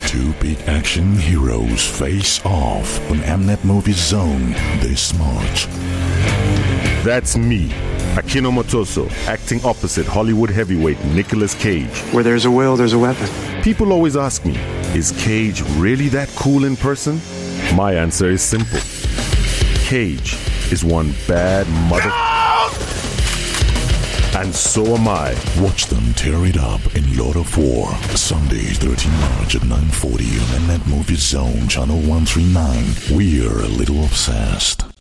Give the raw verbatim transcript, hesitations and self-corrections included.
Two big action heroes face off on Mnet Movie Zone this March. That's me, Akino Motoso, acting opposite Hollywood heavyweight Nicolas Cage. Where there's a will, there's a weapon. People always ask me, is Cage really that cool in person? My answer is simple. Cage is one bad mother... And so am I. Watch them tear it up in Lord of War, Sunday, thirteenth March at nine forty on Mnet Movie Zone, channel one thirty-nine. We're a little obsessed.